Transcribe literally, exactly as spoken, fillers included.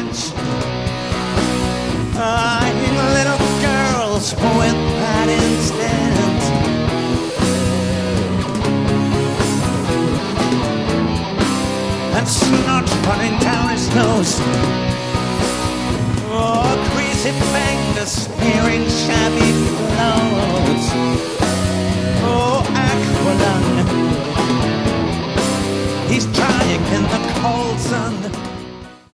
dance. Eyeing little girls with that instant. And snot running down his nose. Oh, greasy fingers smearing shabby clothes.